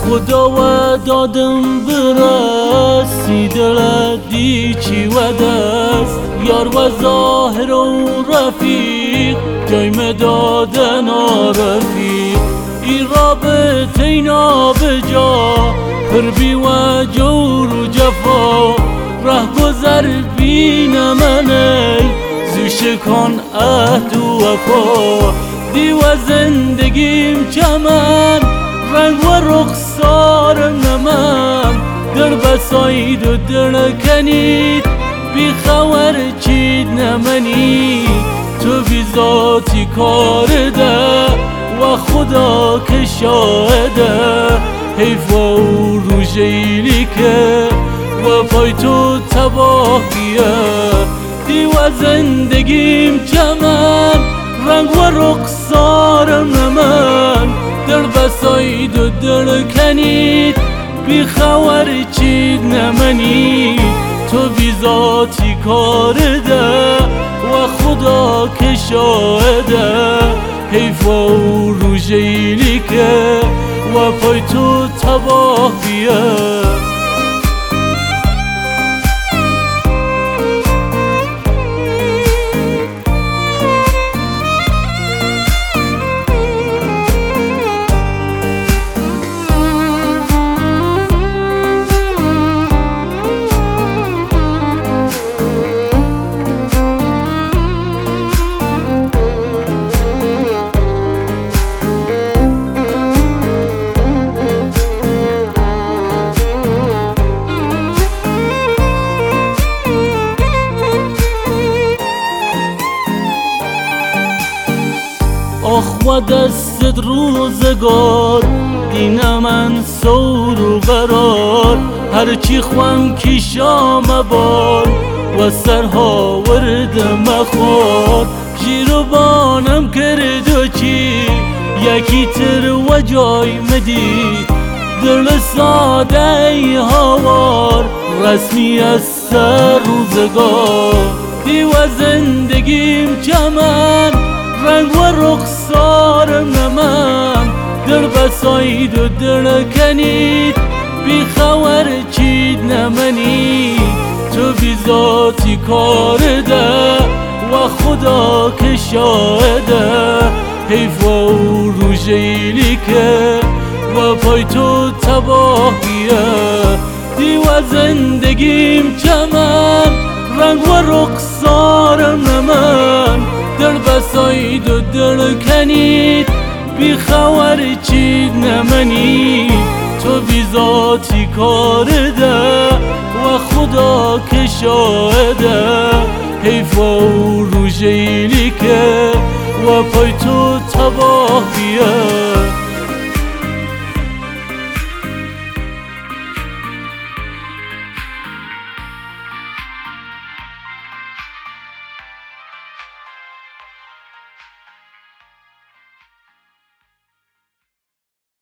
خدا و دادم برسی دل دیچی و دست یار و ظاهر و رفیق جای دادن رفیق ای رابطه اینا بجا پربی و جور و جفا ره گذر بین منی زوش کن عهد و وفا دی و زندگیم چمن رنگ و رخسار نمن در بساید و در کنید بی خبر چید نمنی تو بی ذاتی کار ده و خدا که شاهده حیف و روژیلی که و پای تو تباه بیه دی و زندگیم چمن رنگ و رخسارم نمن در بساید و در کنید بی خبر چید نمنی تو بی ذاتی کار ده و خدا که شاهده حیف و روژیلی که و پای تو تباه بیه آخ و دستت روزگار دین من سور و قرار هرچی خوام کی شام بار و سرها ورد مخور جیرو بانم کرد و چی یکی تر و جای مدی دل ساده ای هوار رسمی از سر روزگار دی و زندگیم چمن رنگ و رخسارم نمن در بساید و در کنید بی خبر چید نمنی تو بی ذاتی کار ده و خدا که شاهده حیف و روژیلی که و پای تو تباه بیه دی و زندگیم چمن رنگ و رخسارم نمن در بساید و در کنید بی خبر چید نمنی تو بی ذاتی کار ده و خدا که شاهده حیف و روژیلی که و پای تو تباه بیه